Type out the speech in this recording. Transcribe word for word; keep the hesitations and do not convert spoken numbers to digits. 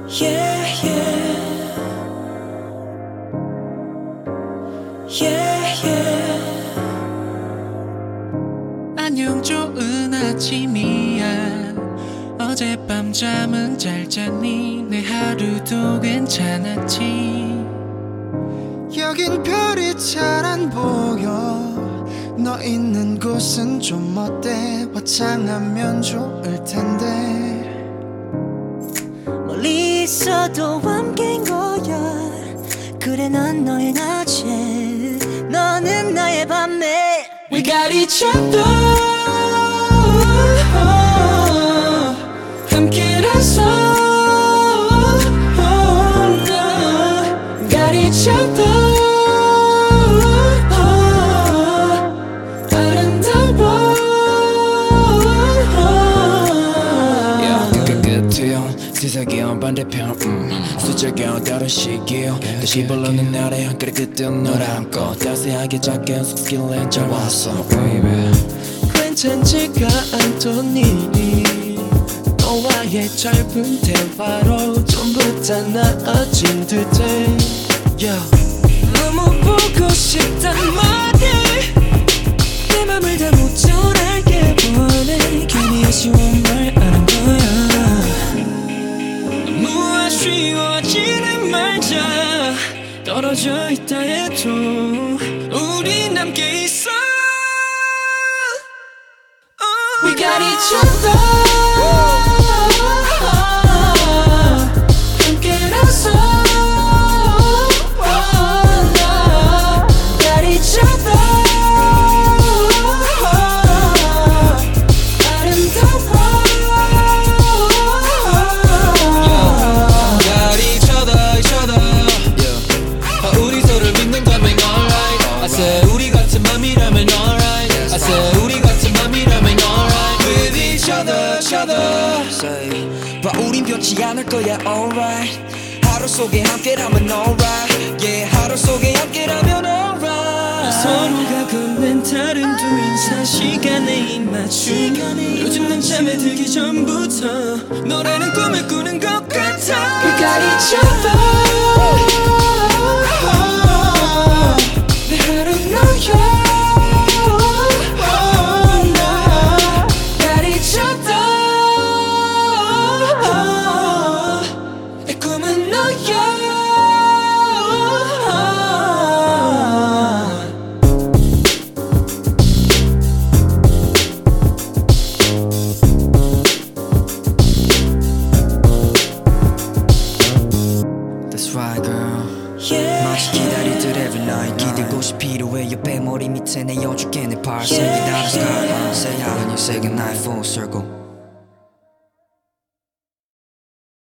Yeah, yeah. Yeah, yeah. 안녕 좋은 아침이야. 어젯밤 잠은 잘 잤니? 내 하루도 괜찮았지. 여긴 별이 잘 안 보여. 너 있는 곳은 좀 어때? 화창하면 좋을 텐데. 멀리 있어도 함께인 거야. 그래 난 너의 낮에, 너는 나의 밤에. We got each other. 함께라서 got each other. 세상의 반대편 음. 숫자가 다른 시기요 다시 불러는 날에 그래 그땐 널 안고 따스하게 작게 속삭일래 잘 왔어 baby. 괜찮지가 않더니 너와의 짧은 대화로 전부 다 나아진 듯해 yeah. 너무 보고 싶단 말이 내 맘을 다 못 전하게 원해 괜히 아쉬운 말 아는 거야 아쉬워지는 말자 떨어져 있다 해도 우린 함께 있어 oh, We got each other 함께라서 got each other 우리 같은 맘이라면 alright I said 우리 같은 맘이라면 alright With each other, each other Say 봐 우린 변치 않을 거야 alright 하루 속에 함께라면 alright Yeah 하루 속에 함께라면 alright 서로가 건넨 다른 두 인사 시간에 입맞춤 요즘 난 잠에 들기 전부터 노래는 꿈을 꾸는 것 같아 We got each other 마치 기다리듯 every night 기댈 곳이 필요해 옆에 머리 밑에 내어줄게 내 팔 Say it out of sky Say out when you say goodnight full circle